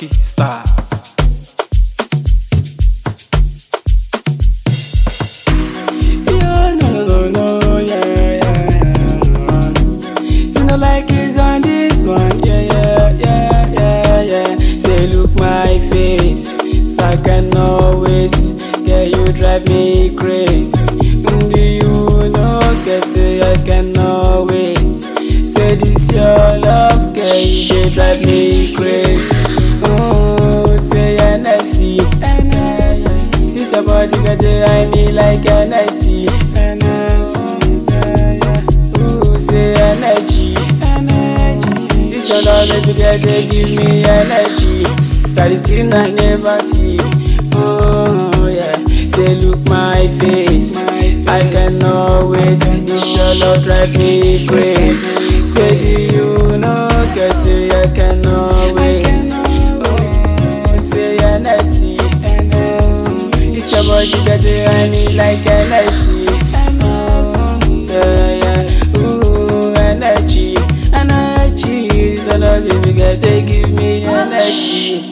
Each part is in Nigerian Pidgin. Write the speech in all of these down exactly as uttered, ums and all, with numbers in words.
Lucky Star. Yeah, no, no, no, yeah, yeah. Still like is on this one, yeah, yeah, yeah, yeah, yeah. Say, look my face, so I cannot wait. Yeah, you drive me crazy. Do you know, guess say I cannot wait. Say this your love, girl, you drive me crazy. Oh, say N S C, N S C. This about you got to eye me like N S C, N S C, yeah, yeah. Ooh, say energy, energy. This your love that you got to give me energy. That the thing I never see. Oh yeah, say look my face, my face. I cannot wait. This your love drive me crazy. Say do you know, girl, say I cannot wait. Oh, say N S C, N S C. It's your body that you eye me like N S C. Oh, yeah, yeah. Ooh, energy, energy. This your love, baby girl, they give me energy.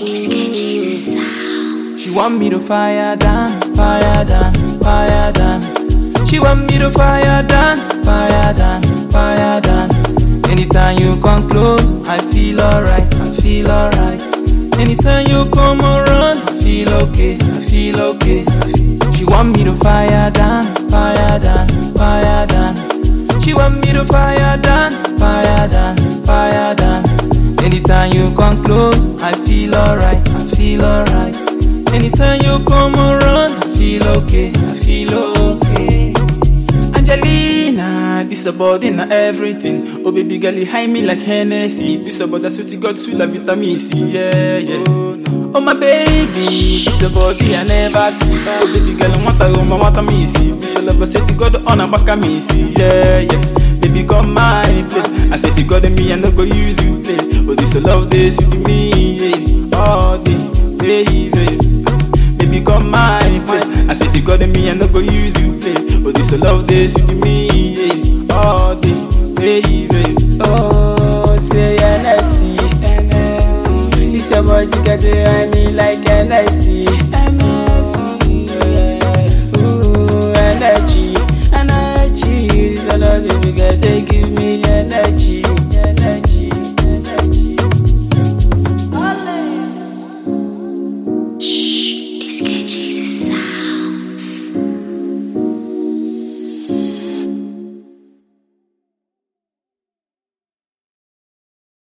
She want me to fire down, fire down, fire down. She want me to fire down, fire down, fire down. Anytime you come close, I feel alright, I feel alright. Anytime you come around, I feel okay, I feel okay. She want me to fire down, fire down, fire down. She want me to fire down, fire down, fire down. Anytime you come close, I feel alright, I feel alright. Anytime you come around, I feel okay, I feel okay. Angelina, this about in everything. Oh baby girl, you hide me like Hennessy. This about the sweetie God, sweet la vitamin C, yeah, yeah. Oh, no. Oh my baby, this about the I never see. Oh baby girl, I want to go, I want to miss you. This love I said to God on a back of me, see, yeah, yeah. Baby come my place. I said to God and me, I no go use you play. Oh this love, this with me, yeah. All day, baby. Come my place. I say to God and me, I no go use you play. Oh, this love this with me, yeah. All day, baby. Oh, say N S C, N S C. This your body got to eye me like N S C, N S C. Yeah. Ooh, energy, energy. This your love, baby, got to give